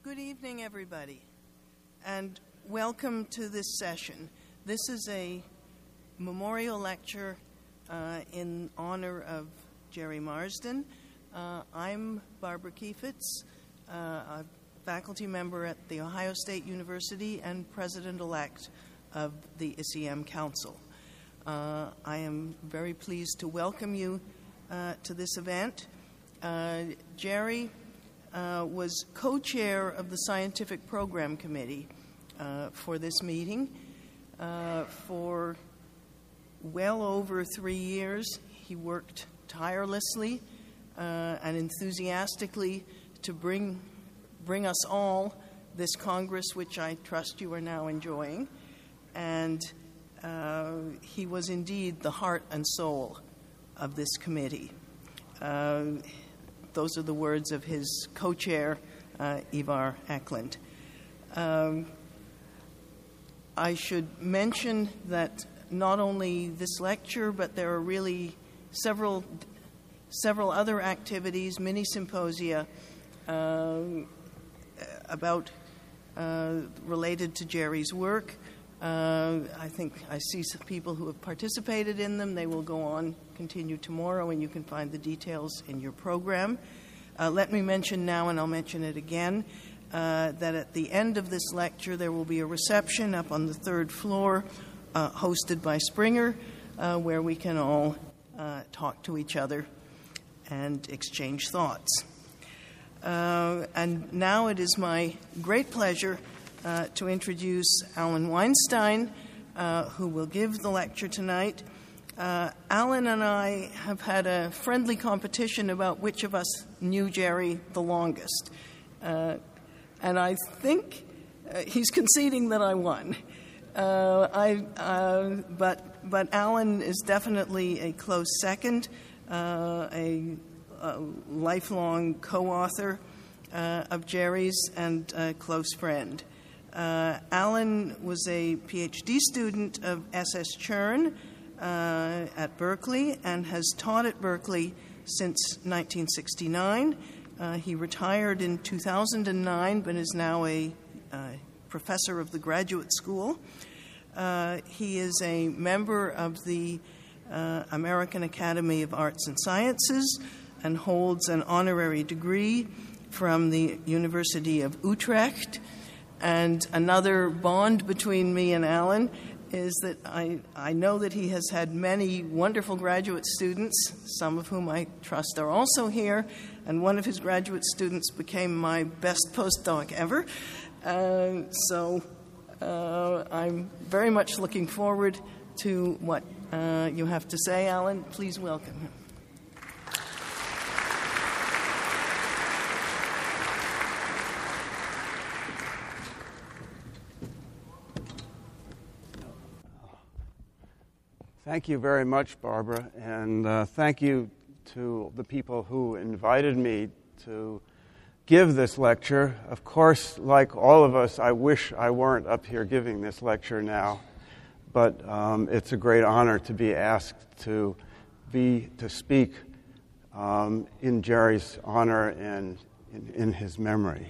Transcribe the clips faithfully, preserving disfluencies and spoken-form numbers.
Good evening, everybody, and welcome to this session. This is a memorial lecture uh, in honor of Jerry Marsden. Uh, I'm Barbara Kiefitz, uh, a faculty member at The Ohio State University and president-elect of the I C E M Council. Uh, I am very pleased to welcome you uh, to this event. Uh, Jerry uh, was co-chair of the Scientific Program Committee uh, for this meeting uh, for well over three years. He worked tirelessly uh, and enthusiastically to bring bring us all this Congress, which I trust you are now enjoying. And uh, he was indeed the heart and soul of this committee. Uh, those are the words of his co-chair, uh, Ivar Eklund. Um, I should mention that not only this lecture, but there are really several several other activities, mini symposia uh, about uh, related to Jerry's work. Uh, I think I see some people who have participated in them. They will go on, continue tomorrow, and you can find the details in your program. Uh, let me mention now, and I'll mention it again, uh, that at the end of this lecture there will be a reception up on the third floor uh, hosted by Springer, uh, where we can all uh, talk to each other and exchange thoughts. Uh, and now it is my great pleasure Uh, to introduce Alan Weinstein, uh, who will give the lecture tonight. Uh, Alan and I have had a friendly competition about which of us knew Jerry the longest. Uh, and I think uh, he's conceding that I won. Uh, I, uh, but, but Alan is definitely a close second, uh, a, a lifelong co-author uh, of Jerry's and a close friend. Uh, Alan was a P H D student of S S Chern uh, at Berkeley and has taught at Berkeley since nineteen sixty-nine. Uh, he retired in two thousand nine, but is now a uh, professor of the graduate school. Uh, he is a member of the uh, American Academy of Arts and Sciences and holds an honorary degree from the University of Utrecht. And another bond between me and Alan is that I, I know that he has had many wonderful graduate students, some of whom I trust are also here, and one of his graduate students became my best postdoc ever. Uh, so uh, I'm very much looking forward to what uh, you have to say, Alan. Please welcome him. Thank you very much, Barbara, and uh, thank you to the people who invited me to give this lecture. Of course, like all of us, I wish I weren't up here giving this lecture now, but um, it's a great honor to be asked to be to speak um, in Jerry's honor and in, in his memory.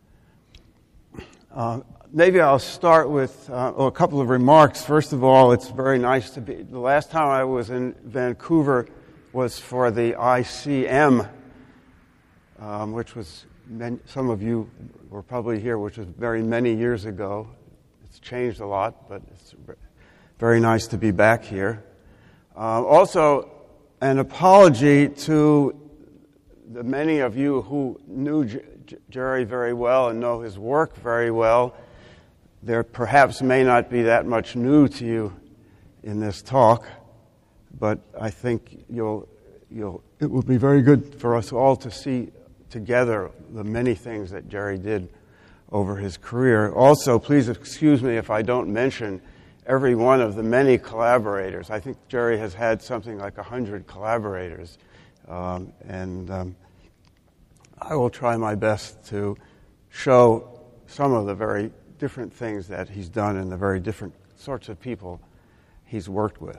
Uh, Maybe I'll start with uh, oh, a couple of remarks. First of all, it's very nice to be. The last time I was in Vancouver was for the I C E M, um, which was, many, some of you were probably here, which was very many years ago. It's changed a lot, but it's very nice to be back here. Uh, also, an apology to the many of you who knew J- J- Jerry very well and know his work very well. There perhaps may not be that much new to you in this talk, but I think you'll, you'll, it will be very good for us all to see together the many things that Jerry did over his career. Also, please excuse me if I don't mention every one of the many collaborators. I think Jerry has had something like a hundred collaborators, um, and um, I will try my best to show some of the very different things that he's done and the very different sorts of people he's worked with.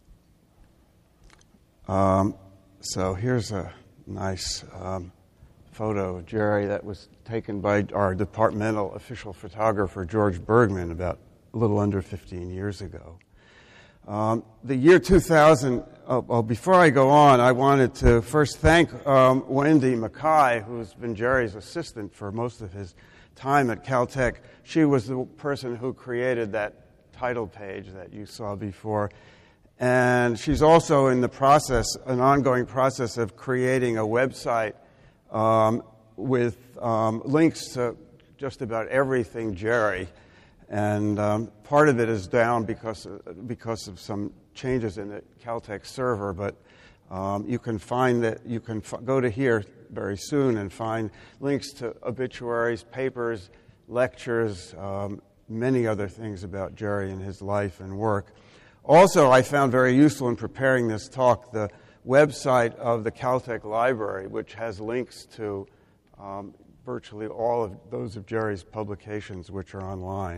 Um, so here's a nice um, photo of Jerry that was taken by our departmental official photographer, George Bergman, about a little under fifteen years ago. Um, the year two thousand, oh, well, before I go on, I wanted to first thank um, Wendy Mackay, who's been Jerry's assistant for most of his time at Caltech. She was the person who created that title page that you saw before. And she's also in the process, an ongoing process of creating a website um, with um, links to just about everything Jerry. And um, part of it is down because of, because of some changes in the Caltech server, but um, you can find that you can f- go to here very soon and find links to obituaries, papers, lectures, um, many other things about Jerry and his life and work. Also, I found very useful in preparing this talk the website of the Caltech Library, which has links to um, virtually all of those of Jerry's publications, which are online.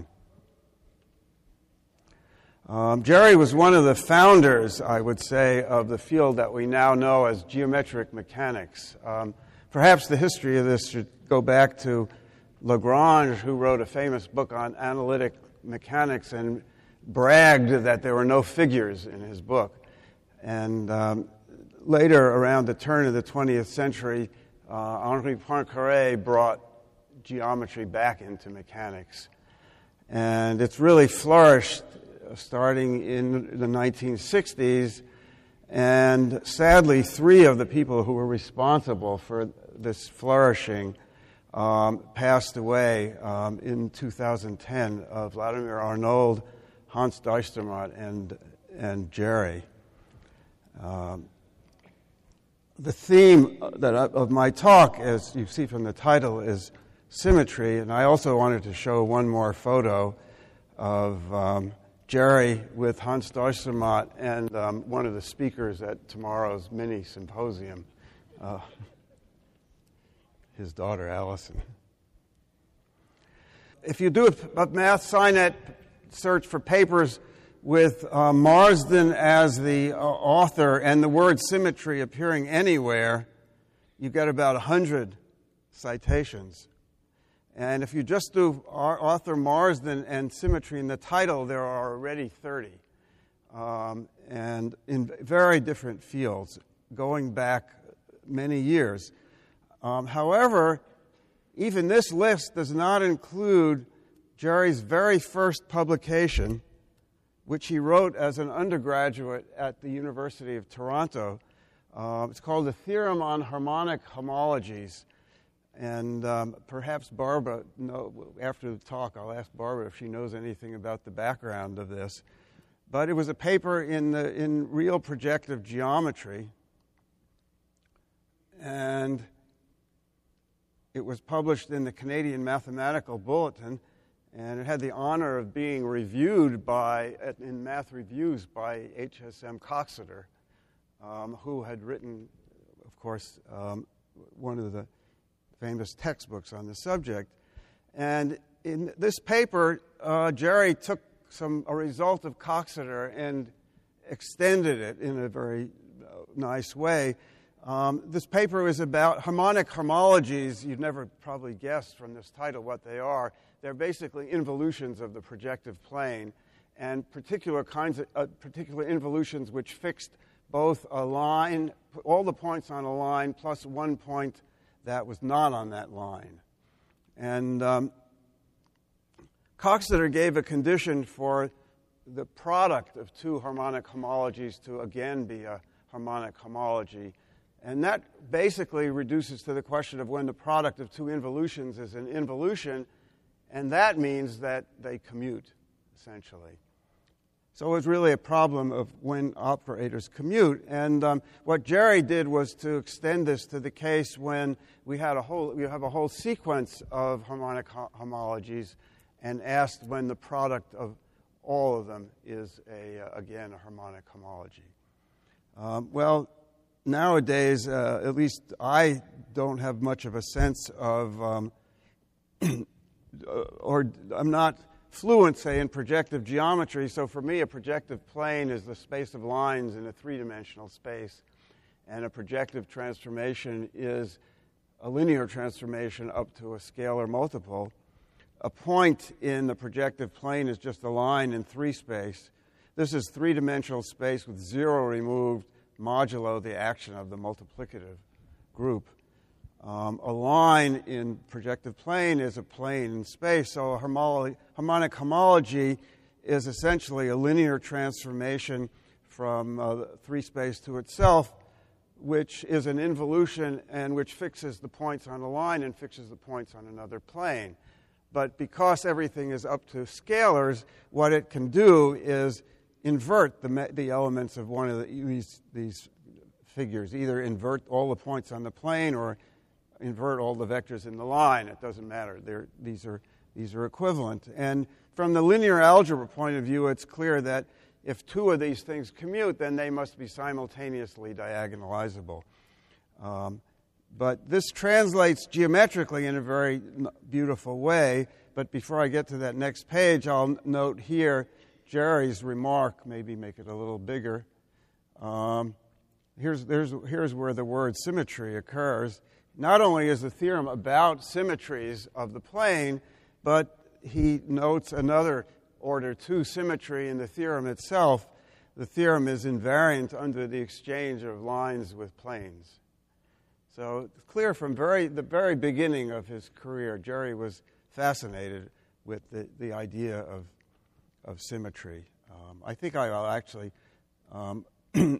Um, Jerry was one of the founders, I would say, of the field that we now know as geometric mechanics. Um, perhaps the history of this should go back to Lagrange, who wrote a famous book on analytic mechanics and bragged that there were no figures in his book. And um, later, around the turn of the twentieth century, uh, Henri Poincaré brought geometry back into mechanics. And it's really flourished starting in the nineteen sixties, and sadly, three of the people who were responsible for this flourishing um, passed away um, in two thousand ten, uh, Vladimir Arnold, Hans Dijkstermaat, and, and Jerry. Um, the theme that I, of my talk, as you see from the title, is symmetry, and I also wanted to show one more photo of um, Jerry with Hans Dijkstermaat and um, one of the speakers at tomorrow's mini symposium, uh, his daughter Allison. If you do a, a Math Scinet search for papers with uh, Marsden as the uh, author and the word symmetry appearing anywhere, you get about one hundred citations. And if you just do author Marsden and symmetry in the title, there are already thirty. Um, and in very different fields, going back many years. Um, however, even this list does not include Jerry's very first publication, which he wrote as an undergraduate at the University of Toronto. Uh, it's called The Theorem on Harmonic Homologies. And um, perhaps Barbara, know, after the talk, I'll ask Barbara if she knows anything about the background of this. But it was a paper in, the, in real projective geometry. And it was published in the Canadian Mathematical Bulletin. And it had the honor of being reviewed by, in Math Reviews by H S M Coxeter, um, who had written, of course, um, one of the famous textbooks on the subject. And in this paper, uh, Jerry took some a result of Coxeter and extended it in a very uh, nice way. Um, this paper is about harmonic homologies. You'd never probably guessed from this title what they are. They're basically involutions of the projective plane, and particular kinds of uh, particular involutions which fixed both a line, all the points on a line, plus one point that was not on that line. And um, Coxeter gave a condition for the product of two harmonic homologies to again be a harmonic homology. And that basically reduces to the question of when the product of two involutions is an involution, and that means that they commute, essentially. So it was really a problem of when operators commute. And um, what Jerry did was to extend this to the case when we had a whole we have a whole sequence of harmonic ho- homologies, and asked when the product of all of them is a uh, again a harmonic homology. Um, well, nowadays, uh, at least I don't have much of a sense of, um, or I'm not fluent, say, in projective geometry. So for me, a projective plane is the space of lines in a three-dimensional space. And a projective transformation is a linear transformation up to a scalar multiple. A point in the projective plane is just a line in three space. This is three-dimensional space with zero removed modulo the action of the multiplicative group. Um, a line in projective plane is a plane in space, so a homolo- harmonic homology is essentially a linear transformation from uh, three space to itself, which is an involution and which fixes the points on a line and fixes the points on another plane. But because everything is up to scalars, what it can do is invert the, me- the elements of one of the, these, these figures, either invert all the points on the plane or invert all the vectors in the line. It doesn't matter. They're, these are, these are equivalent. And from the linear algebra point of view, it's clear that if two of these things commute, then they must be simultaneously diagonalizable. Um, but this translates geometrically in a very beautiful way. But before I get to that next page, I'll note here Jerry's remark, maybe make it a little bigger. Um, here's, there's, here's where the word symmetry occurs. Not only is the theorem about symmetries of the plane, but he notes another order two symmetry in the theorem itself. The theorem is invariant under the exchange of lines with planes. So it's clear from very, the very beginning of his career, Jerry was fascinated with the, the idea of, of symmetry. Um, I think I'll actually um,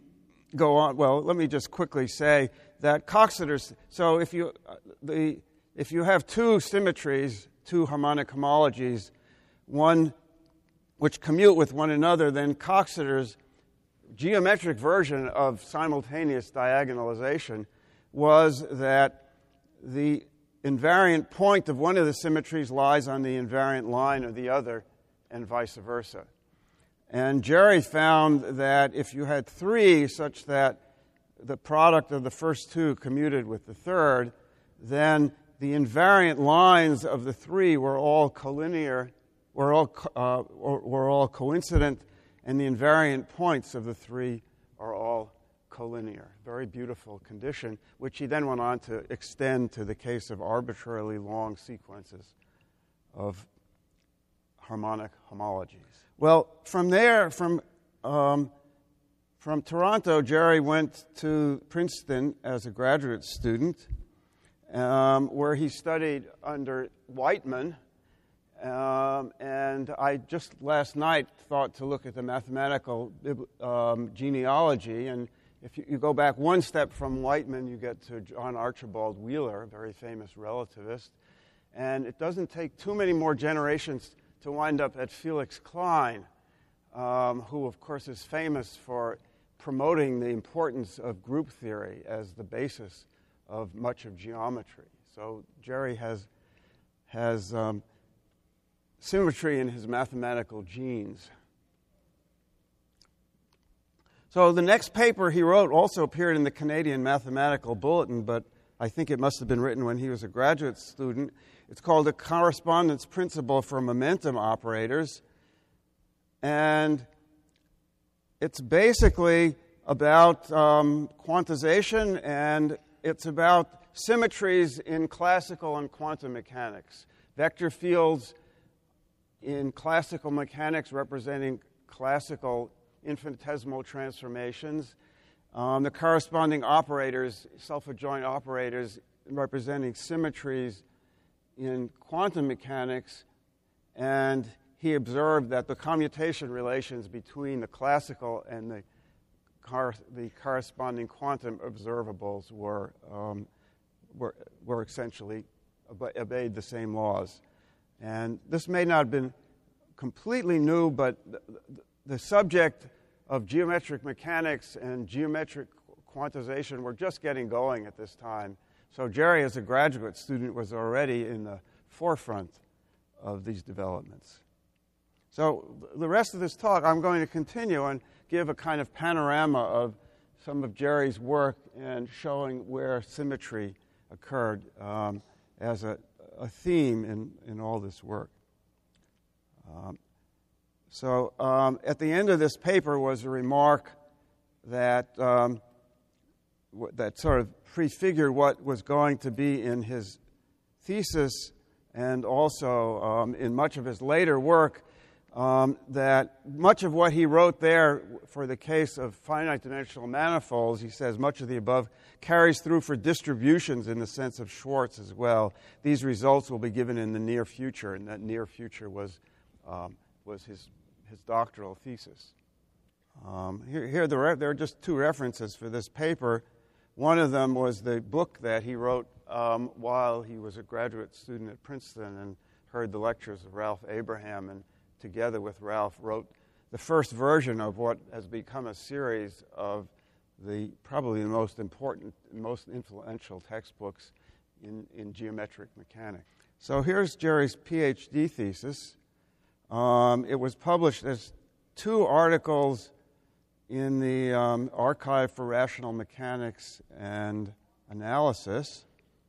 go on. Well, let me just quickly say that Coxeter's. So if you uh, the if you have two symmetries, two harmonic homologies, one which commute with one another, then Coxeter's geometric version of simultaneous diagonalization was that the invariant point of one of the symmetries lies on the invariant line of the other, and vice versa. And Jerry found that if you had three such that the product of the first two commuted with the third, then the invariant lines of the three were all collinear, were all, uh, were all coincident, and the invariant points of the three are all collinear. Very beautiful condition, which he then went on to extend to the case of arbitrarily long sequences of harmonic homologies. Well, from there, from um, from Toronto, Jerry went to Princeton as a graduate student, um, where he studied under Whiteman. Um, and I just last night thought to look at the mathematical um, genealogy. And if you, you go back one step from Whiteman, you get to John Archibald Wheeler, a very famous relativist. And it doesn't take too many more generations to wind up at Felix Klein, um, who, of course, is famous for promoting the importance of group theory as the basis of much of geometry. So Jerry has has um, symmetry in his mathematical genes. So the next paper he wrote also appeared in the Canadian Mathematical Bulletin, but I think it must have been written when he was a graduate student. It's called The Correspondence Principle for Momentum Operators. And it's basically about um, quantization, and it's about symmetries in classical and quantum mechanics. Vector fields in classical mechanics representing classical infinitesimal transformations. Um, the corresponding operators, self-adjoint operators, representing symmetries in quantum mechanics, and he observed that the commutation relations between the classical and the, cor- the corresponding quantum observables were, um, were, were essentially obeyed the same laws. And this may not have been completely new, but the, the subject of geometric mechanics and geometric quantization were just getting going at this time. So Jerry, as a graduate student, was already in the forefront of these developments. So the rest of this talk, I'm going to continue and give a kind of panorama of some of Jerry's work and showing where symmetry occurred um, as a, a theme in, in all this work. Um, so um, at the end of this paper was a remark that um, that sort of prefigured what was going to be in his thesis and also um, in much of his later work, um, that much of what he wrote there for the case of finite dimensional manifolds, he says much of the above carries through for distributions in the sense of Schwartz as well. These results will be given in the near future, and that near future was um, was his his doctoral thesis. Um, here, here the re- there are just two references for this paper. One of them was the book that he wrote um, while he was a graduate student at Princeton and heard the lectures of Ralph Abraham, and together with Ralph wrote the first version of what has become a series of the probably the most important, most influential textbooks in, in geometric mechanics. So here's Jerry's PhD thesis. Um, it was published as two articles in the um, Archive for Rational Mechanics and Analysis.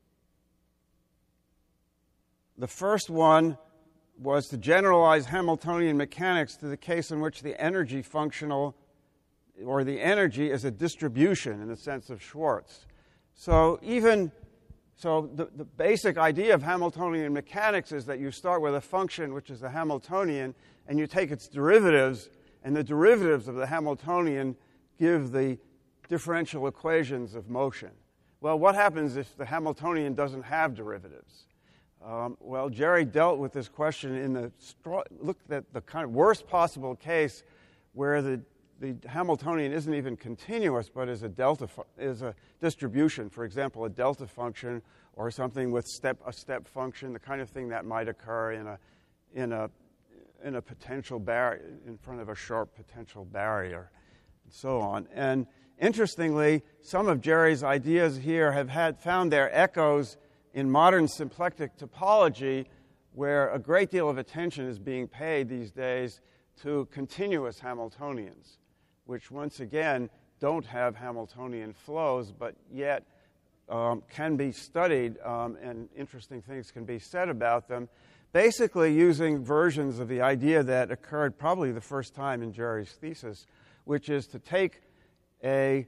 The first one was to generalize Hamiltonian mechanics to the case in which the energy functional, or the energy is a distribution in the sense of Schwartz. So even so the, the basic idea of Hamiltonian mechanics is that you start with a function which is the Hamiltonian, and you take its derivatives, and the derivatives of the Hamiltonian give the differential equations of motion. Well, what happens if the Hamiltonian doesn't have derivatives? Um, well, Jerry dealt with this question in the looked at the kind of worst possible case where the the Hamiltonian isn't even continuous, but is a delta fu- is a distribution. For example, a delta function or something with step a step function, the kind of thing that might occur in a in a in a potential barrier in front of a sharp potential barrier, and so on. And interestingly, some of Jerry's ideas here have had found their echoes in modern symplectic topology, where a great deal of attention is being paid these days to continuous Hamiltonians, which once again don't have Hamiltonian flows, but yet um, can be studied, um, and interesting things can be said about them, basically using versions of the idea that occurred probably the first time in Jerry's thesis, which is to take a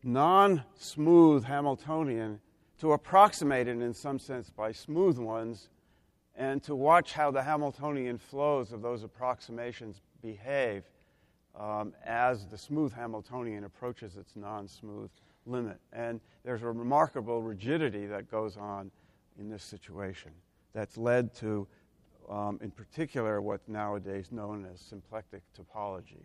non-smooth Hamiltonian, to approximate it in some sense by smooth ones, and to watch how the Hamiltonian flows of those approximations behave um, as the smooth Hamiltonian approaches its non-smooth limit. And there's a remarkable rigidity that goes on in this situation that's led to, um, in particular, what's nowadays known as symplectic topology.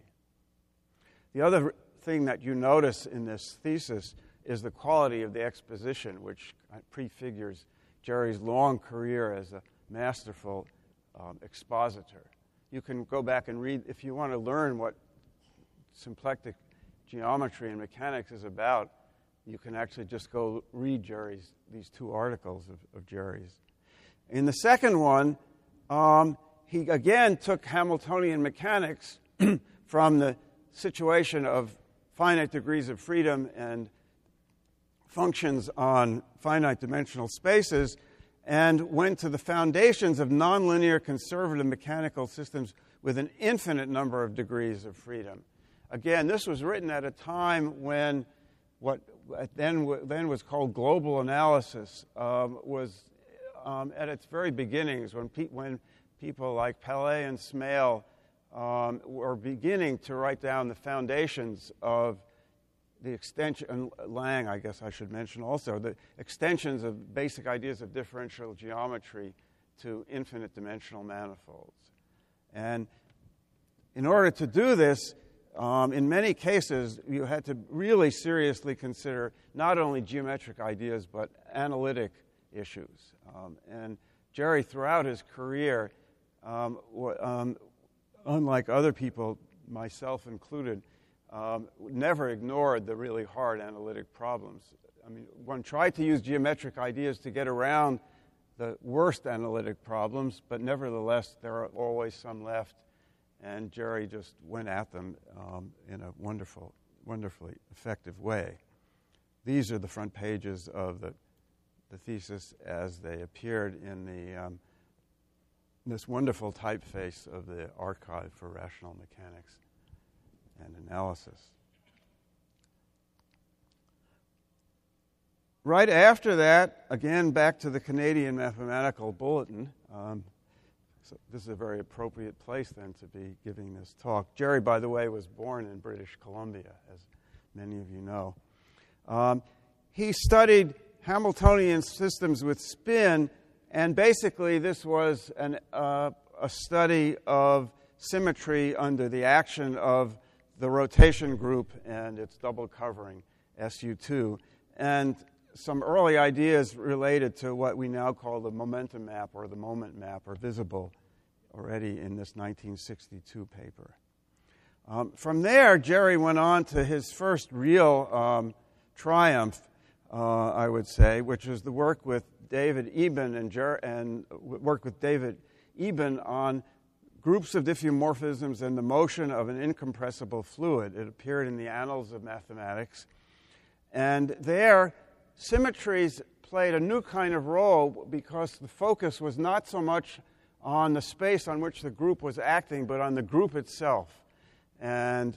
The other thing that you notice in this thesis is the quality of the exposition, which prefigures Jerry's long career as a masterful um, expositor. You can go back and read, if you want to learn what symplectic geometry and mechanics is about, you can actually just go read Jerry's, these two articles of, of Jerry's. In the second one, um, he again took Hamiltonian mechanics from the situation of finite degrees of freedom and functions on finite dimensional spaces, and went to the foundations of nonlinear conservative mechanical systems with an infinite number of degrees of freedom. Again, this was written at a time when what then, then was called global analysis um, was um, at its very beginnings, when, pe- when people like Palais and Smale um, were beginning to write down the foundations of the extension, and Lang, I guess I should mention also, the extensions of basic ideas of differential geometry to infinite dimensional manifolds. And in order to do this, um, in many cases, you had to really seriously consider not only geometric ideas, but analytic issues. Um, and Jerry, throughout his career, um, w- um, unlike other people, myself included, Um, never ignored the really hard analytic problems. I mean, one tried to use geometric ideas to get around the worst analytic problems, but nevertheless, there are always some left, and Jerry just went at them um, in a wonderful, wonderfully effective way. These are the front pages of the, the thesis as they appeared in the um, this wonderful typeface of the Archive for Rational Mechanics and Analysis. right after that, again, back to the Canadian Mathematical Bulletin. Um, so this is a very appropriate place, then, to be giving this talk. Jerry, by the way, was born in British Columbia, as many of you know. Um, he studied Hamiltonian systems with spin, and basically this was an, uh, a study of symmetry under the action of the rotation group and its double covering, S U two, and some early ideas related to what we now call the momentum map or the moment map are visible already in this nineteen sixty-two paper. Um, from there, Jerry went on to his first real um, triumph, uh, I would say, which is the work with David Eben and, Jer- and work with David Eben on groups of diffeomorphisms and the motion of an incompressible fluid. It appeared in the Annals of Mathematics. And there, symmetries played a new kind of role because the focus was not so much on the space on which the group was acting, but on the group itself. And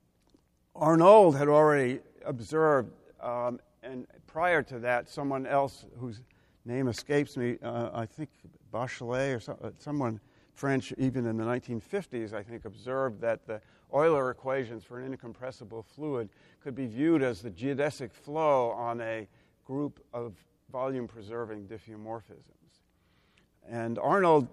Arnold had already observed, um, and prior to that, someone else whose name escapes me, uh, I think Bachelet or so, uh, someone French, even in the nineteen fifties, I think, observed that the Euler equations for an incompressible fluid could be viewed as the geodesic flow on a group of volume-preserving diffeomorphisms. And Arnold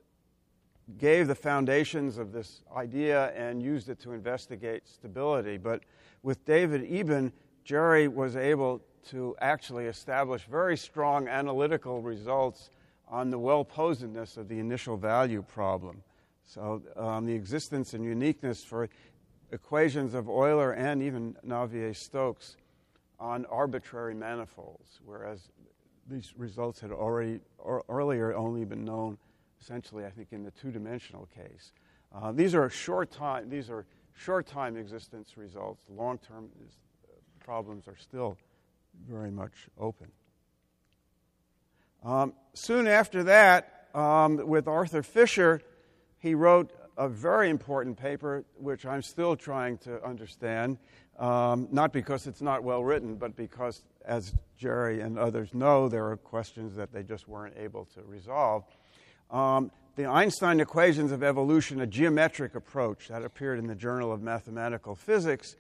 gave the foundations of this idea and used it to investigate stability. But with David Eben, Jerry was able to actually establish very strong analytical results on the well-posedness of the initial value problem. So um, the existence and uniqueness for equations of Euler and even Navier-Stokes on arbitrary manifolds, whereas these results had already or earlier only been known essentially, I think, in the two-dimensional case. Uh, these are short time. These are short-time existence results. Long-term problems are still very much open. Um, soon after that, um, with Arthur Fisher, he wrote a very important paper, which I'm still trying to understand, um, not because it's not well written, but because, as Jerry and others know, there are questions that they just weren't able to resolve. Um, the Einstein equations of evolution, a geometric approach, that appeared in the Journal of Mathematical Physics.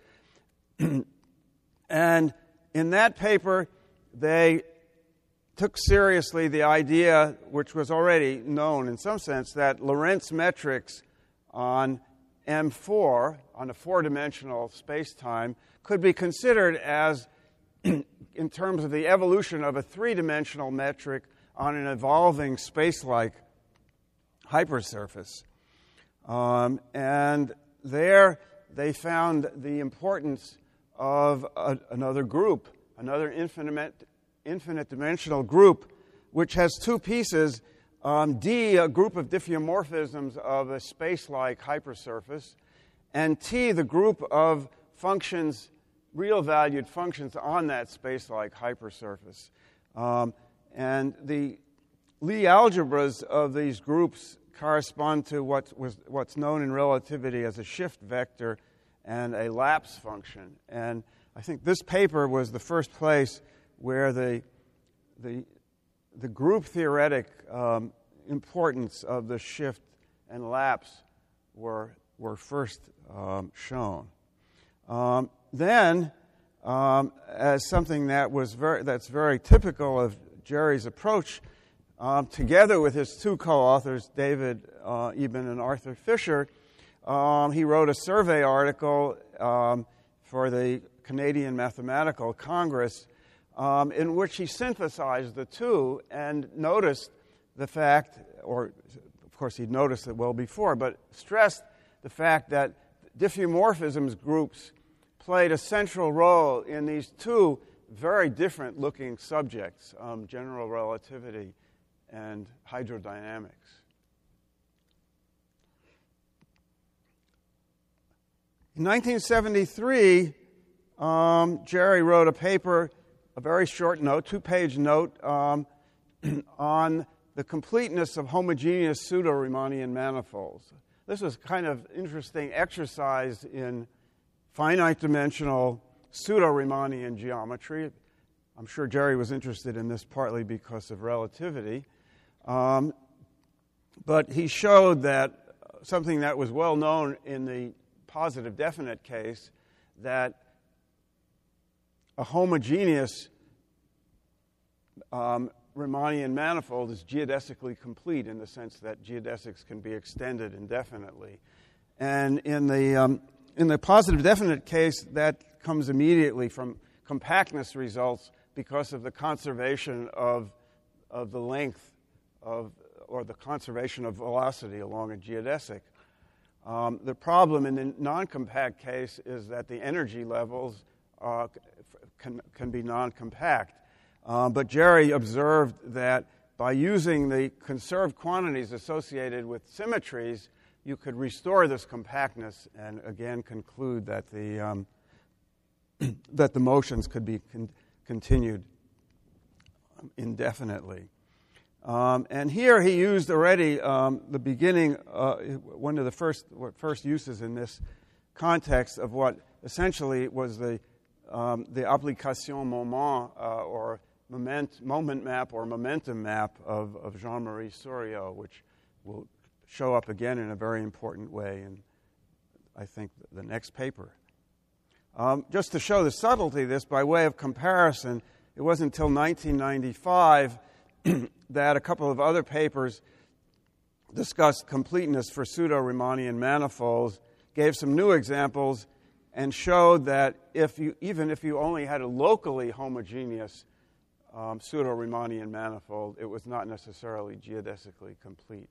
And in that paper, they took seriously the idea, which was already known in some sense, that Lorentz metrics on M four, on a four-dimensional space-time, could be considered as, in terms of the evolution of a three-dimensional metric on an evolving space-like hypersurface. Um, and there they found the importance of a, another group, another infinite, infinite dimensional group, which has two pieces. Um, D, a group of diffeomorphisms of a space-like hypersurface, and T, the group of functions, real-valued functions on that space-like hypersurface. Um, and the Lie algebras of these groups correspond to what was, what's known in relativity as a shift vector and a lapse function. And I think this paper was the first place where the the the group theoretic um, importance of the shift and lapse were were first um, shown. Um, then, um, as something that was very that's very typical of Jerry's approach, um, together with his two co-authors, David uh, Eben and Arthur Fisher, um, he wrote a survey article um, for the Canadian Mathematical Congress, Um, in which he synthesized the two and noticed the fact, or of course he'd noticed it well before, but stressed the fact that diffeomorphisms groups played a central role in these two very different looking subjects, um, general relativity and hydrodynamics. In nineteen seventy-three, um, Jerry wrote a paper, a very short note, two-page note, um, on the completeness of homogeneous pseudo-Riemannian manifolds. This was kind of interesting exercise in finite-dimensional pseudo-Riemannian geometry. I'm sure Jerry was interested in this partly because of relativity. Um, but he showed that something that was well known in the positive definite case, that a homogeneous um, Riemannian manifold is geodesically complete in the sense that geodesics can be extended indefinitely. And in the, um, in the positive definite case, that comes immediately from compactness results because of the conservation of, of the length of, or the conservation of velocity along a geodesic. Um, the problem in the non-compact case is that the energy levels uh, can, can be non-compact. Um, but Jerry observed that by using the conserved quantities associated with symmetries, you could restore this compactness and again conclude that the um, that the motions could be con- continued indefinitely. Um, and here he used already um, the beginning, uh, one of the first first uses in this context of what essentially was the um, the application moment uh, or moment moment map or momentum map of, of Jean-Marie Souriau, which will show up again in a very important way in, I think, the next paper. Um, just to show the subtlety of this, by way of comparison, it wasn't until nineteen ninety-five that a couple of other papers discussed completeness for pseudo-Riemannian manifolds, gave some new examples, and showed that if you, even if you only had a locally homogeneous um, pseudo-Riemannian manifold, it was not necessarily geodesically complete.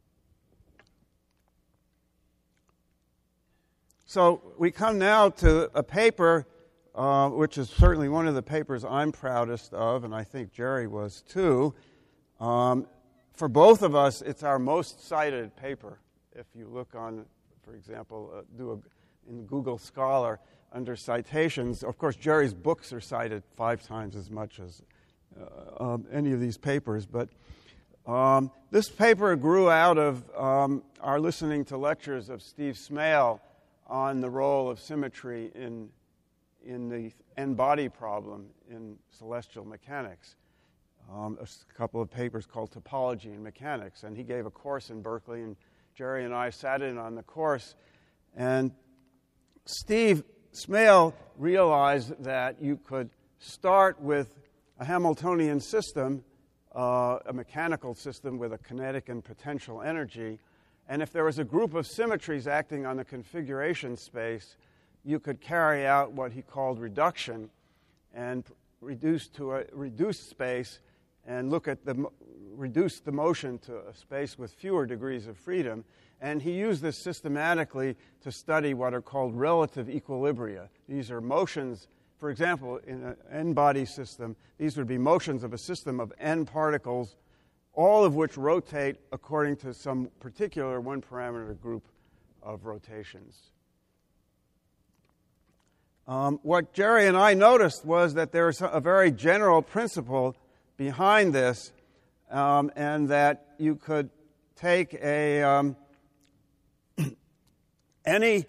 So we come now to a paper, uh, which is certainly one of the papers I'm proudest of, and I think Jerry was too. Um, for both of us, it's our most cited paper. If you look on, for example, uh, do a, in Google Scholar under citations, of course, Jerry's books are cited five times as much as uh, um, any of these papers. But um, this paper grew out of um, our listening to lectures of Steve Smale on the role of symmetry in, in the n-body problem in celestial mechanics. Um, a couple of papers called Topology and Mechanics, and he gave a course in Berkeley, and Jerry and I sat in on the course, and Steve Smale realized that you could start with a Hamiltonian system, uh, a mechanical system with a kinetic and potential energy, and if there was a group of symmetries acting on the configuration space, you could carry out what he called reduction and reduce to a reduced space and look at the reduce the motion to a space with fewer degrees of freedom. And he used this systematically to study what are called relative equilibria. These are motions, for example, in an n-body system, these would be motions of a system of n particles, all of which rotate according to some particular one-parameter group of rotations. Um, what Jerry and I noticed was that there is a very general principle behind this, um, and that you could take a um, any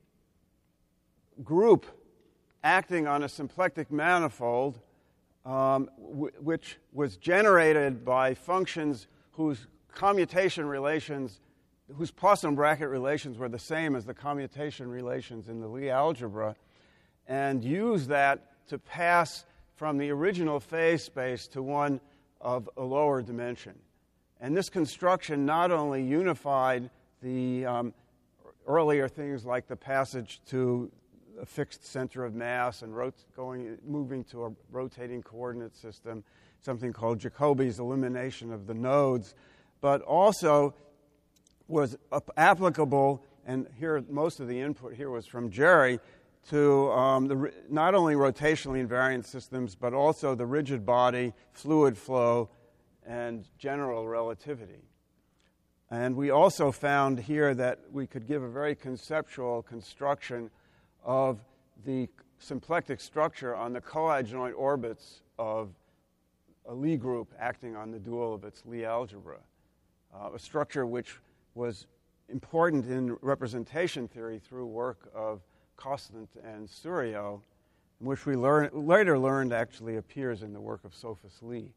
group acting on a symplectic manifold, um, w- which was generated by functions whose commutation relations, whose Poisson bracket relations were the same as the commutation relations in the Lie algebra, and use that to pass from the original phase space to one of a lower dimension. And this construction not only unified the um, earlier things like the passage to a fixed center of mass and rot- going, moving to a rotating coordinate system, something called Jacobi's elimination of the nodes, but also was applicable, and here most of the input here was from Jerry, to um, the, not only rotationally invariant systems, but also the rigid body, fluid flow, and general relativity. And we also found here that we could give a very conceptual construction of the symplectic structure on the coadjoint orbits of a Lie group acting on the dual of its Lie algebra, uh, a structure which was important in representation theory through work of Costant and Souriau. which we learn, later learned actually appears in the work of Sophus Lee.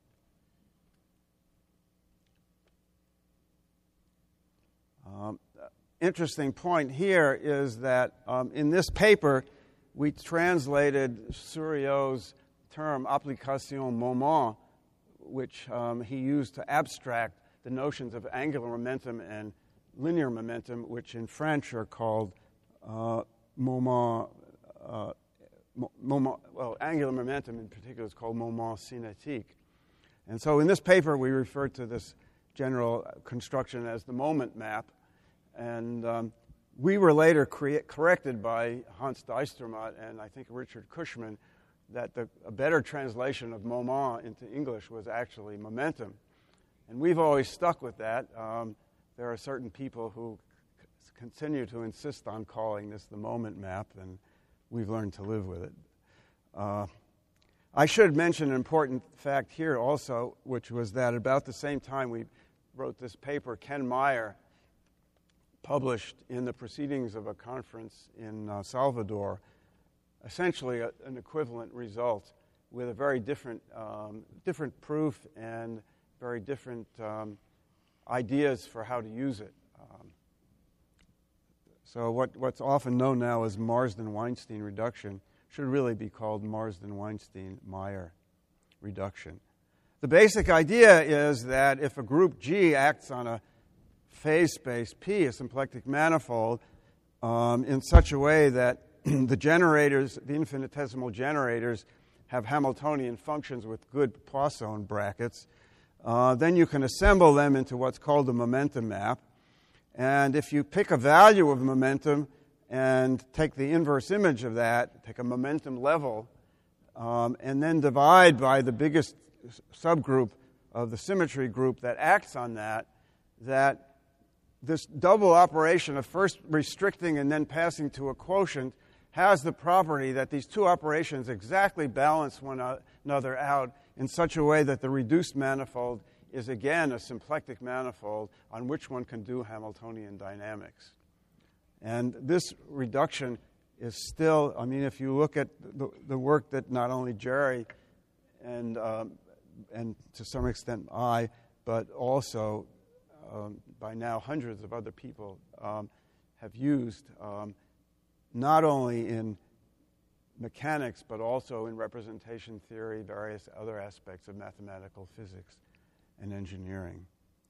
Um, interesting point here is that um, in this paper, we translated Souriau's term application moment, which um, he used to abstract the notions of angular momentum and linear momentum, which in French are called uh, moment, uh, moment, well, angular momentum in particular is called moment cinétique. And so in this paper, we refer to this general construction as the moment map. And um, we were later crea- corrected by Hans Dijstermaat and I think Richard Cushman that the, a better translation of moment into English was actually momentum. And we've always stuck with that. Um, there are certain people who c- continue to insist on calling this the moment map, and we've learned to live with it. Uh, I should mention an important fact here also, which was that about the same time we wrote this paper, Ken Meyer published in the proceedings of a conference in uh, Salvador essentially a, an equivalent result with a very different, um, different proof and very different um, ideas for how to use it. Um, so what, what's often known now as Marsden-Weinstein reduction should really be called Marsden-Weinstein-Meyer reduction. The basic idea is that if a group G acts on a phase space P, a symplectic manifold, um, in such a way that the generators, the infinitesimal generators, have Hamiltonian functions with good Poisson brackets, uh, then you can assemble them into what's called a momentum map. And if you pick a value of momentum and take the inverse image of that, take a momentum level, um, and then divide by the biggest subgroup of the symmetry group that acts on that, that this double operation of first restricting and then passing to a quotient has the property that these two operations exactly balance one another out in such a way that the reduced manifold is again a symplectic manifold on which one can do Hamiltonian dynamics. And this reduction is still, I mean, if you look at the, the work that not only Jerry and, um, and to some extent I, but also um, by now hundreds of other people um, have used, um, not only in mechanics, but also in representation theory, various other aspects of mathematical physics and engineering.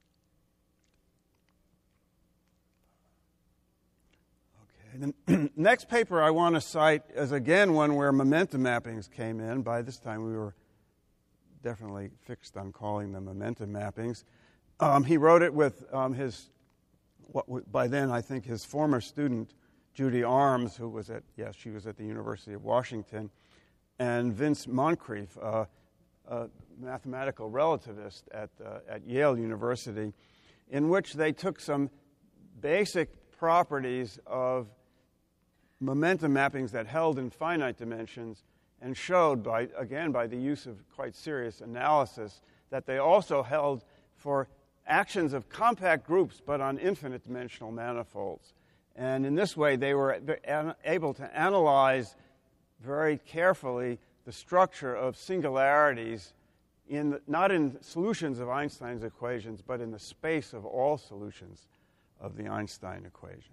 Okay, the next paper I want to cite is again one where momentum mappings came in. By this time we were definitely fixed on calling them momentum mappings. Um, he wrote it with um, his, what w- by then I think his former student, Judy Arms, who was at, yes, she was at the University of Washington, and Vince Moncrief, uh, a mathematical relativist at, uh, at Yale University, in which they took some basic properties of momentum mappings that held in finite dimensions and showed, by again, by the use of quite serious analysis, that they also held for actions of compact groups but on infinite dimensional manifolds. And in this way, they were able to analyze very carefully the structure of singularities, in the, not in solutions of Einstein's equations, but in the space of all solutions of the Einstein equations.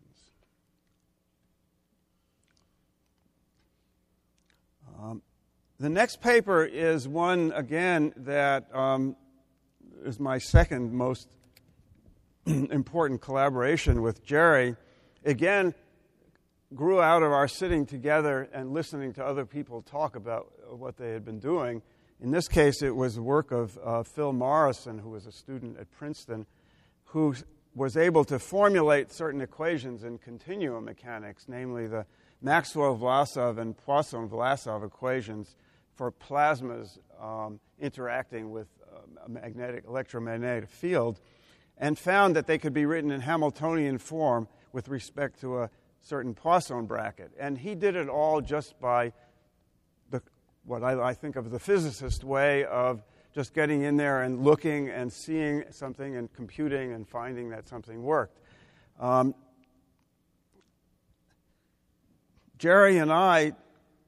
Um, the next paper is one, again, that um, is my second most important collaboration with Jerry. Again, grew out of our sitting together and listening to other people talk about what they had been doing. In this case, it was the work of uh, Phil Morrison, who was a student at Princeton, who was able to formulate certain equations in continuum mechanics, namely the Maxwell-Vlasov and Poisson-Vlasov equations for plasmas um, interacting with uh, a magnetic electromagnetic field, and found that they could be written in Hamiltonian form with respect to a certain Poisson bracket. And he did it all just by the what I, I think of the physicist way of just getting in there and looking and seeing something and computing and finding that something worked. Um, Jerry and I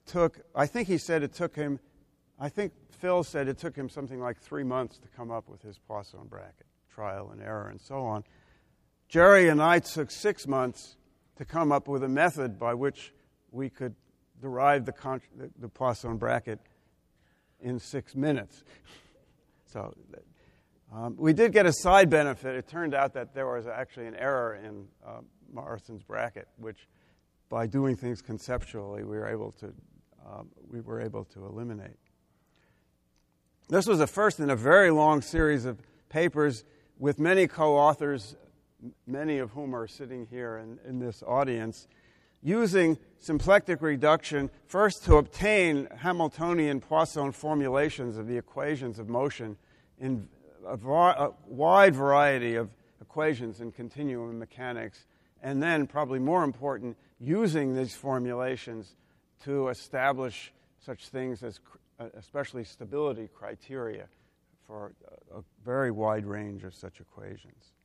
took, I think he said it took him, I think Phil said it took him something like three months to come up with his Poisson bracket, trial and error and so on. Jerry and I took six months to come up with a method by which we could derive the, con- the, the Poisson bracket in six minutes. So um, we did get a side benefit. It turned out that there was actually an error in uh, Morrison's bracket, which by doing things conceptually, we were able to um, we were able to eliminate. This was the first in a very long series of papers with many co-authors, many of whom are sitting here in, in this audience, using symplectic reduction first to obtain Hamiltonian Poisson formulations of the equations of motion in a, var- a wide variety of equations in continuum mechanics, and then, probably more important, using these formulations to establish such things as uh, especially stability criteria for a, a very wide range of such equations.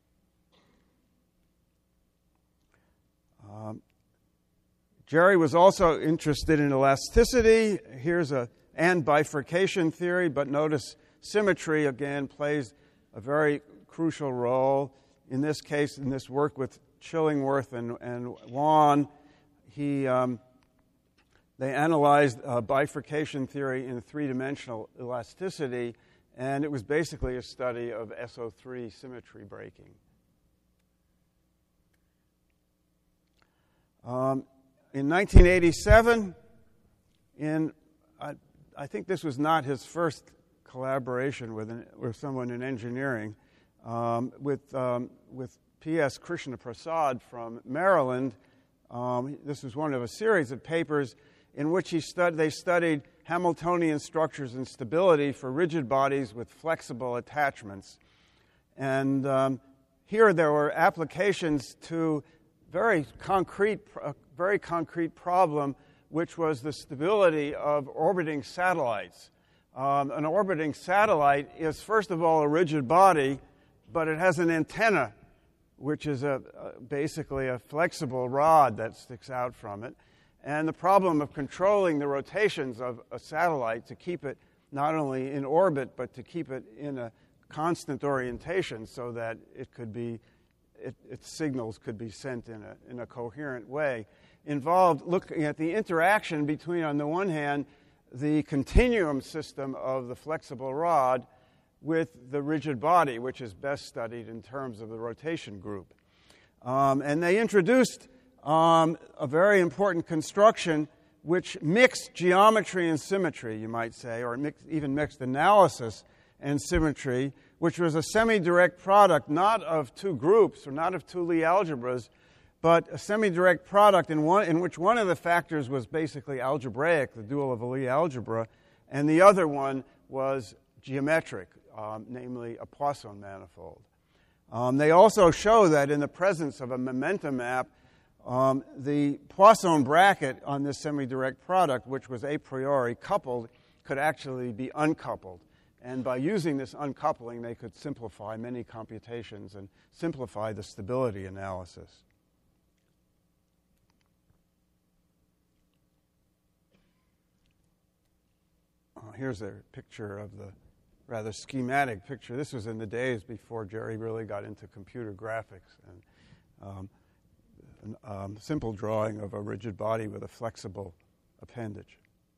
Um, Jerry was also interested in elasticity. Here's a and bifurcation theory, but notice symmetry, again, plays a very crucial role. In this case, in this work with Chillingworth and, and Wan, he, um, they analyzed uh, bifurcation theory in three-dimensional elasticity, and it was basically a study of S O three symmetry breaking. Um, in nineteen eighty-seven, in I, I think this was not his first collaboration with an, with someone in engineering, um, with um, with P S Krishna Prasad from Maryland. Um, this was one of a series of papers in which he stud- they studied Hamiltonian structures and stability for rigid bodies with flexible attachments. And um, here there were applications to very concrete, a very concrete problem, which was the stability of orbiting satellites. Um, an orbiting satellite is, first of all, a rigid body, but it has an antenna, which is a, a, basically a flexible rod that sticks out from it. And the problem of controlling the rotations of a satellite to keep it not only in orbit, but to keep it in a constant orientation so that it could be, it, its signals could be sent in a, in a coherent way, involved looking at the interaction between, on the one hand, the continuum system of the flexible rod with the rigid body, which is best studied in terms of the rotation group. Um, and they introduced um, a very important construction which mixed geometry and symmetry, you might say, or mix, even mixed analysis and symmetry, which was a semi-direct product not of two groups or not of two Lie algebras, but a semi-direct product in, one, in which one of the factors was basically algebraic, the dual of a Lie algebra, and the other one was geometric, um, namely a Poisson manifold. Um, they also show that in the presence of a momentum map, um, the Poisson bracket on this semi-direct product, which was a priori coupled, could actually be uncoupled. And by using this uncoupling, they could simplify many computations and simplify the stability analysis. Uh, here's a picture of the rather schematic picture. This was in the days before Jerry really got into computer graphics. And um, an um, simple drawing of a rigid body with a flexible appendage.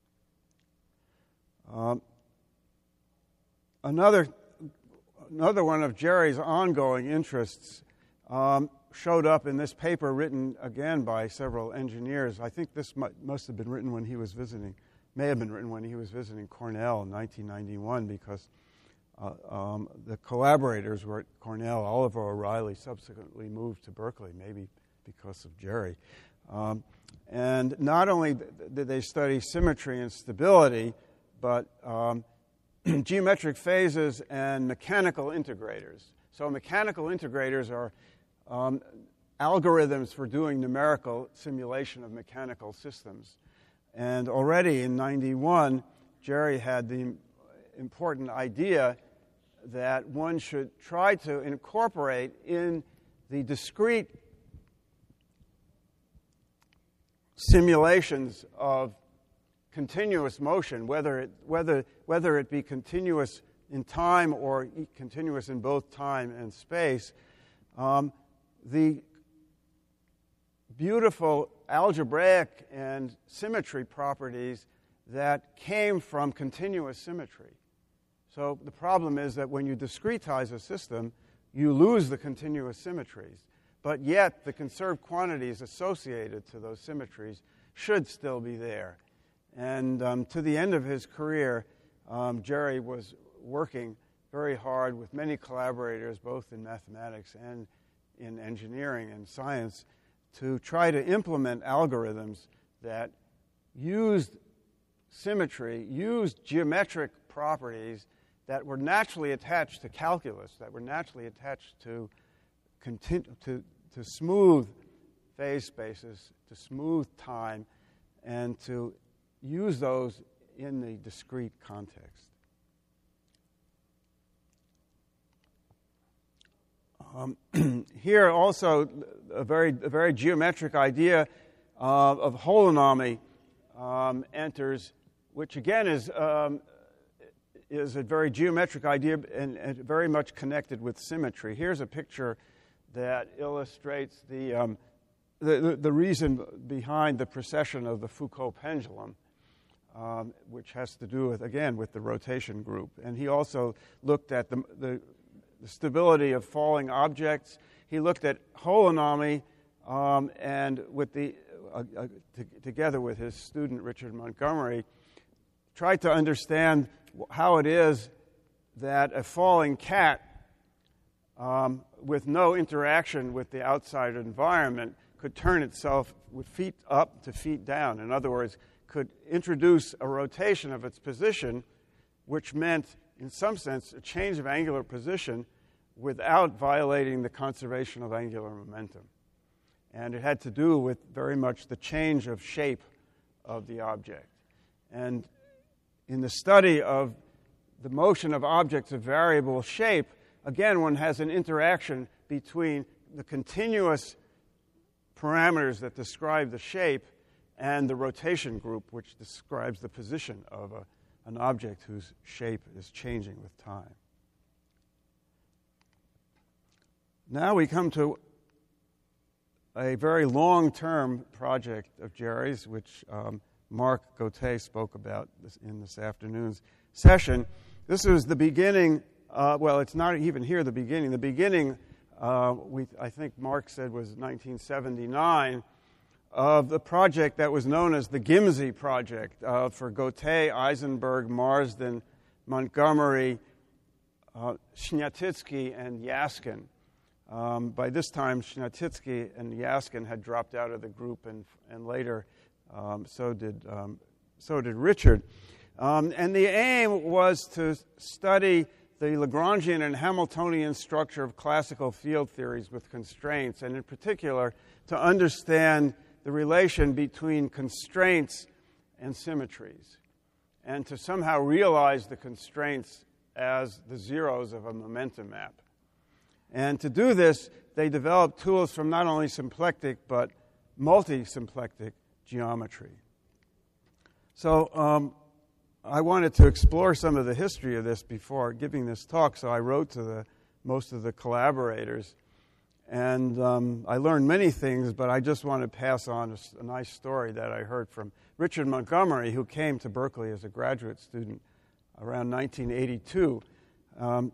Um, another, another one of Jerry's ongoing interests um, showed up in this paper written again by several engineers. I think this might, must have been written when he was visiting, may have been written when he was visiting Cornell in nineteen ninety-one, because uh, um, the collaborators were at Cornell. Oliver O'Reilly subsequently moved to Berkeley, maybe because of Jerry. Um, and not only did they study symmetry and stability, but um, geometric phases and mechanical integrators. So mechanical integrators are um, algorithms for doing numerical simulation of mechanical systems. And already in ninety-one, Jerry had the important idea that one should try to incorporate in the discrete simulations of continuous motion, whether it, whether, whether it be continuous in time or e- continuous in both time and space, um, the beautiful algebraic and symmetry properties that came from continuous symmetry. So the problem is that when you discretize a system, you lose the continuous symmetries. But yet, the conserved quantities associated to those symmetries should still be there. And um, to the end of his career, um, Jerry was working very hard with many collaborators, both in mathematics and in engineering and science, to try to implement algorithms that used symmetry, used geometric properties that were naturally attached to calculus, that were naturally attached to continu- to, to smooth phase spaces, to smooth time, and to use those in the discrete context. Um, here also a very, a very geometric idea uh, of holonomy um, enters, which again is, um, is a very geometric idea and, and very much connected with symmetry. Here's a picture that illustrates the, um, the, the, the reason behind the precession of the Foucault pendulum, um, which has to do with, again, with the rotation group. And he also looked at the, the the stability of falling objects. He looked at holonomy, um, and with the uh, uh, t- together with his student Richard Montgomery, tried to understand how it is that a falling cat, um, with no interaction with the outside environment, could turn itself with feet up to feet down. In other words, could introduce a rotation of its position, which meant, in some sense, a change of angular position without violating the conservation of angular momentum. And it had to do with very much the change of shape of the object. And in the study of the motion of objects of variable shape, again, one has an interaction between the continuous parameters that describe the shape and the rotation group, which describes the position of a an object whose shape is changing with time. Now we come to a very long-term project of Jerry's, which um, Marc Gauthier spoke about this, in this afternoon's session. This was the beginning, uh, well, it's not even here the beginning. The beginning, uh, we, I think Marc said, was nineteen seventy-nine, of the project that was known as the Gimsey Project uh, for Gautier, Eisenberg, Marsden, Montgomery, uh, Śniatycki, and Jaskin. Um, by this time, Śniatycki and Jaskin had dropped out of the group, and and later um, so did um, so did Richard. Um, and the aim was to study the Lagrangian and Hamiltonian structure of classical field theories with constraints, and in particular to understand the relation between constraints and symmetries, and to somehow realize the constraints as the zeros of a momentum map. And to do this, they developed tools from not only symplectic but multi-symplectic geometry. So um, I wanted to explore some of the history of this before giving this talk, so I wrote to the, most of the collaborators. And um, I learned many things, but I just want to pass on a, a nice story that I heard from Richard Montgomery, who came to Berkeley as a graduate student around nineteen eighty-two. Um,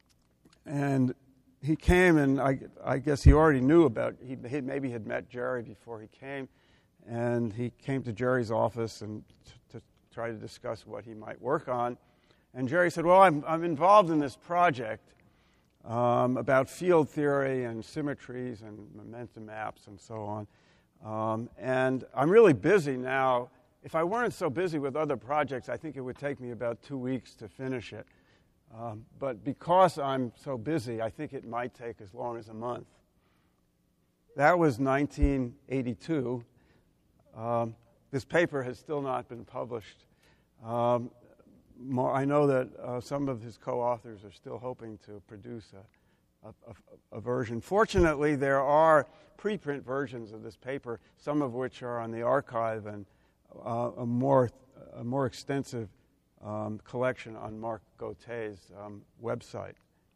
and he came, and I, I guess he already knew about, he, he maybe had met Jerry before he came, and he came to Jerry's office and t- to try to discuss what he might work on. And Jerry said, well, I'm, I'm involved in this project Um, about field theory and symmetries and momentum maps and so on. Um, and I'm really busy now. If I weren't so busy with other projects, I think it would take me about two weeks to finish it. Um, but because I'm so busy, I think it might take as long as a month. That was nineteen eighty-two. Um, this paper has still not been published. Um, More, I know that uh, some of his co-authors are still hoping to produce a, a, a, a version. Fortunately, there are preprint versions of this paper, some of which are on the archive, and uh, a more a more extensive um, collection on Marc Gauthiet's um, website.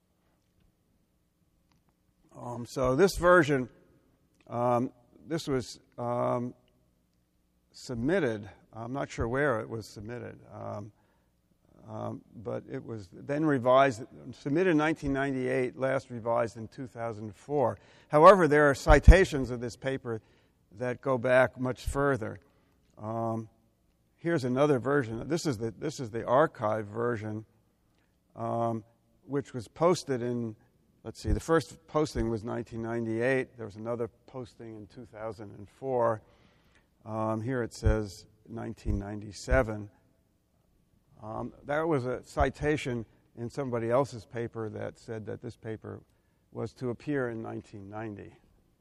Um, so this version, um, this was um, submitted. I'm not sure where it was submitted, um, um, but it was then revised, submitted in nineteen ninety-eight, last revised in two thousand four. However, there are citations of this paper that go back much further. Um, here's another version. This is the this is the archive version, um, which was posted in. Let's see. The first posting was nineteen ninety-eight. There was another posting in two thousand four. Um, here it says nineteen ninety-seven. Um, that was a citation in somebody else's paper that said that this paper was to appear in nineteen ninety.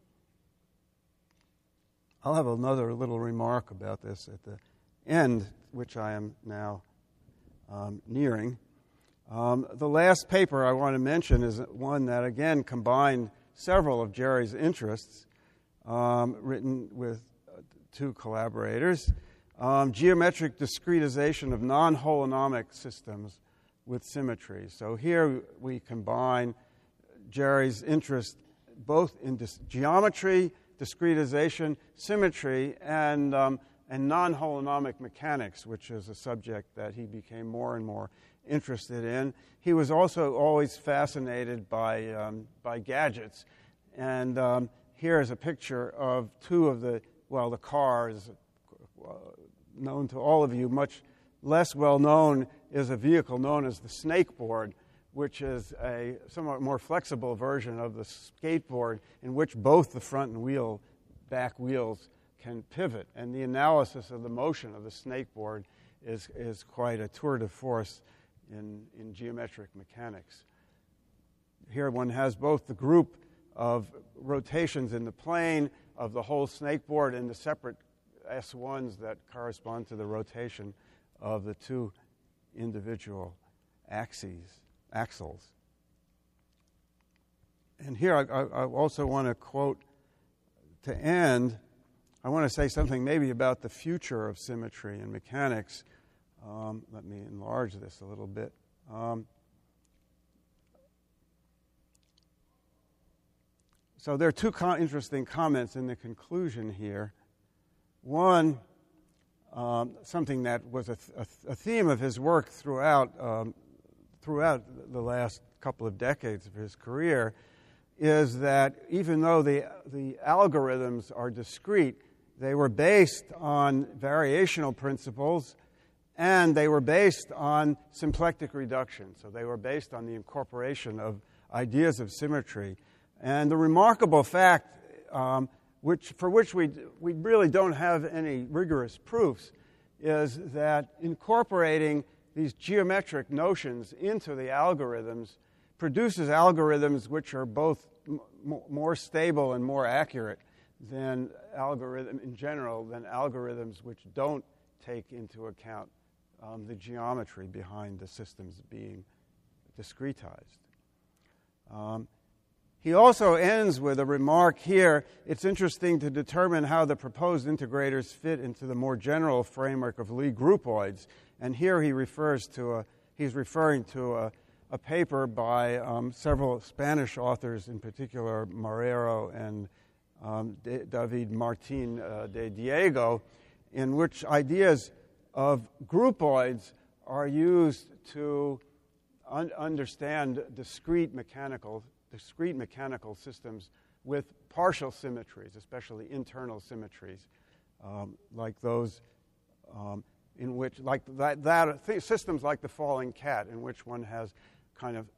I'll have another little remark about this at the end, which I am now um, nearing. Um, the last paper I want to mention is one that, again, combined several of Jerry's interests, um, written with uh, two collaborators. Um, geometric discretization of non-holonomic systems with symmetry. So here we combine Jerry's interest both in dis- geometry, discretization, symmetry, and, um, and non-holonomic mechanics, which is a subject that he became more and more interested in. He was also always fascinated by, um, by gadgets. And um, here is a picture of two of the, well, the cars, uh, known to all of you. Much less well known is a vehicle known as the snakeboard, which is a somewhat more flexible version of the skateboard in which both the front and wheel, back wheels can pivot. And the analysis of the motion of the snakeboard is, is quite a tour de force in, in geometric mechanics. Here one has both the group of rotations in the plane of the whole snakeboard and the separate S ones that correspond to the rotation of the two individual axes, axles. And here I, I, I also want to quote, to end, I want to say something maybe about the future of symmetry in mechanics. Um, let me enlarge this a little bit. Um, so there are two co- interesting comments in the conclusion here. One, um, something that was a, th- a theme of his work throughout um, throughout the last couple of decades of his career, is that even though the the algorithms are discrete, they were based on variational principles, and they were based on symplectic reduction. So they were based on the incorporation of ideas of symmetry. And the remarkable fact, um, which for which we we really don't have any rigorous proofs, is that incorporating these geometric notions into the algorithms produces algorithms which are both m- more stable and more accurate than algorithm in general than algorithms which don't take into account um, the geometry behind the systems being discretized. Um, He also ends with a remark here. It's interesting to determine how the proposed integrators fit into the more general framework of Lie groupoids. And here he refers to a, he's referring to a, a paper by um, several Spanish authors, in particular Marrero and um, de, David Martin uh, de Diego, in which ideas of groupoids are used to un- understand discrete mechanical discrete mechanical systems with partial symmetries, especially internal symmetries, um, like those um, in which, like that, that th- systems like the falling cat, in which one has kind of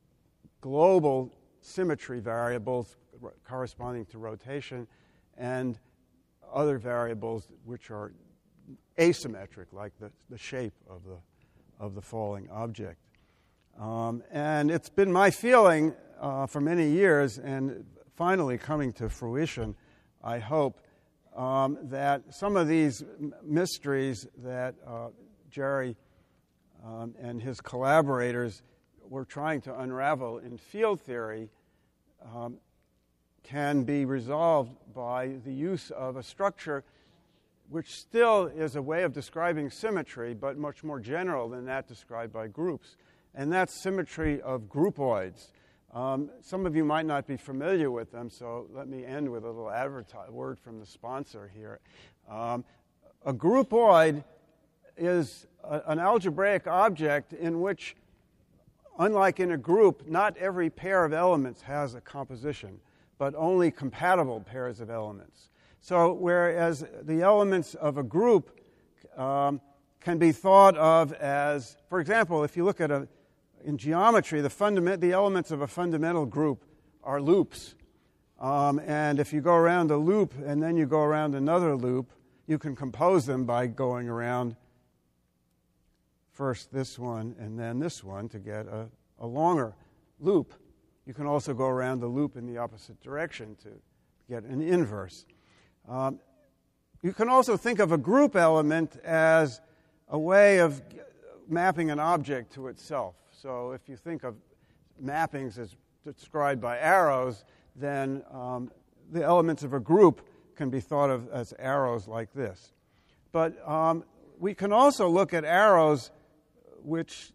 global symmetry variables r- corresponding to rotation, and other variables which are asymmetric, like the, the shape of the of the falling object. Um, and it's been my feeling uh, for many years, and finally coming to fruition, I hope, um, that some of these m- mysteries that uh, Jerry um, and his collaborators were trying to unravel in field theory um, can be resolved by the use of a structure which still is a way of describing symmetry, but much more general than that described by groups. And that's symmetry of groupoids. Um, some of you might not be familiar with them, so let me end with a little advertise word from the sponsor here. Um, a groupoid is a, an algebraic object in which, unlike in a group, not every pair of elements has a composition, but only compatible pairs of elements. So whereas the elements of a group um, can be thought of as, for example, if you look at a, in geometry, the, fundament, the elements of a fundamental group are loops. Um, and if you go around a loop and then you go around another loop, you can compose them by going around first this one and then this one to get a, a longer loop. You can also go around the loop in the opposite direction to get an inverse. Um, you can also think of a group element as a way of mapping an object to itself. So if you think of mappings as described by arrows, then um, the elements of a group can be thought of as arrows like this. But um, we can also look at arrows which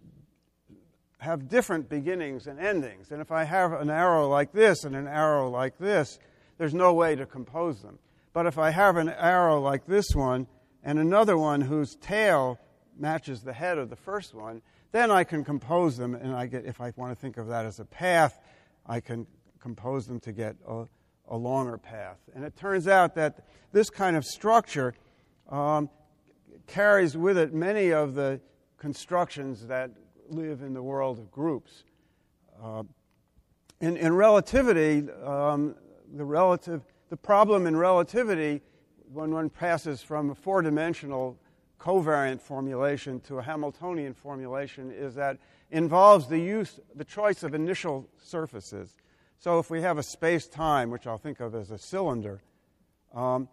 have different beginnings and endings. And if I have an arrow like this and an arrow like this, there's no way to compose them. But if I have an arrow like this one and another one whose tail matches the head of the first one, then I can compose them, and I get, if I want to think of that as a path, I can compose them to get a, a longer path. And it turns out that this kind of structure um, carries with it many of the constructions that live in the world of groups. Uh, in, in relativity, um, the relative the problem in relativity, when one passes from a four-dimensional covariant formulation to a Hamiltonian formulation, is that involves the use, the choice of initial surfaces. So if we have a space-time, which I'll think of as a cylinder, um,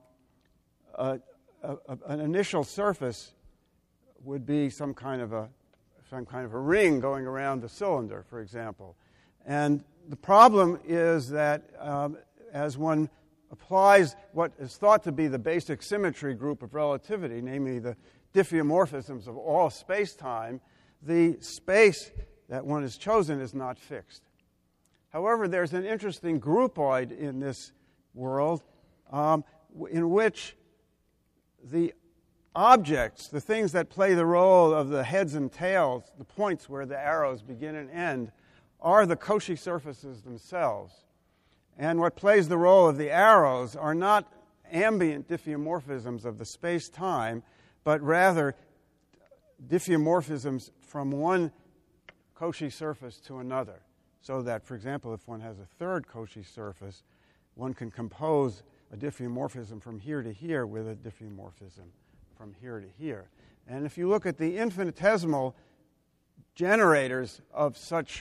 a, a, a, an initial surface would be some kind of a some kind of a ring going around the cylinder, for example. And the problem is that um, as one applies what is thought to be the basic symmetry group of relativity, namely the diffeomorphisms of all space-time, the space that one has chosen is not fixed. However, there's an interesting groupoid in this world um, in which the objects, the things that play the role of the heads and tails, the points where the arrows begin and end, are the Cauchy surfaces themselves. And what plays the role of the arrows are not ambient diffeomorphisms of the space-time, but rather diffeomorphisms from one Cauchy surface to another. So that, for example, if one has a third Cauchy surface, one can compose a diffeomorphism from here to here with a diffeomorphism from here to here. And if you look at the infinitesimal generators of such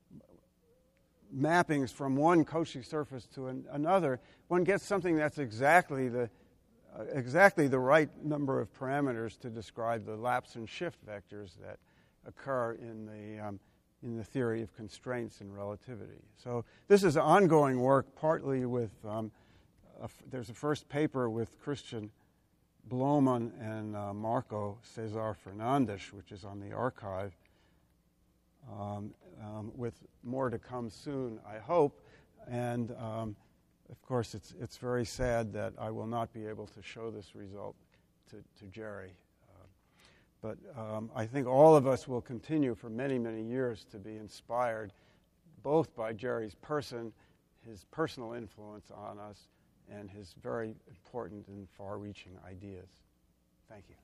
mappings from one Cauchy surface to an, another, one gets something that's exactly the uh, exactly the right number of parameters to describe the lapse and shift vectors that occur in the um, in the theory of constraints in relativity. So this is ongoing work, partly with um, a f- there's a first paper with Christian Bloman and uh, Marco Cesar Fernandes, which is on the archive. Um, um, with more to come soon, I hope. And, um, of course, it's it's very sad that I will not be able to show this result to, to Jerry. Uh, but um, I think all of us will continue for many, many years to be inspired both by Jerry's person, his personal influence on us, and his very important and far-reaching ideas. Thank you.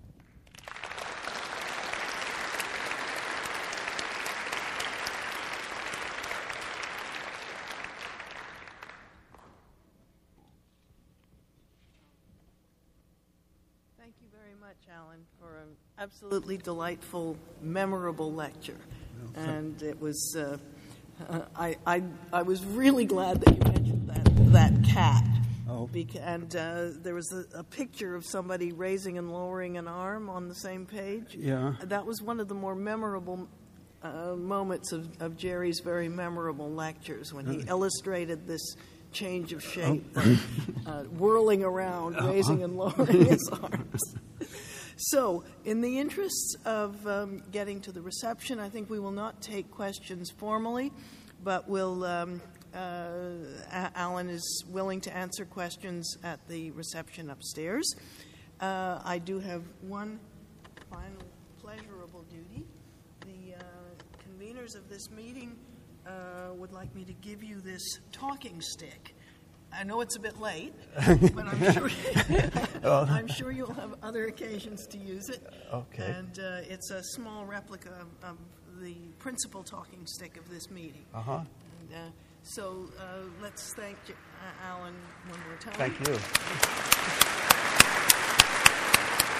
Thank you very much, Alan, for an absolutely delightful, memorable lecture. No, and it was, uh, uh, I, I, I was really glad that you mentioned that, that cat. Oh. Beca- and uh, there was a, a picture of somebody raising and lowering an arm on the same page. Yeah. That was one of the more memorable uh, moments of, of Jerry's very memorable lectures, when he uh. illustrated this change of shape, uh, whirling around, raising and lowering his arms. So, in the interests of um, getting to the reception, I think we will not take questions formally, but we'll, um, uh, Alan is willing to answer questions at the reception upstairs. Uh, I do have one final pleasurable duty. The uh, conveners of this meeting uh, would like me to give you this talking stick. I know it's a bit late, but I'm sure I'm sure you'll have other occasions to use it. Okay. And uh, it's a small replica of, of the principal talking stick of this meeting. Uh-huh. And, uh, so uh, let's thank uh, Alan one more time. Thank you.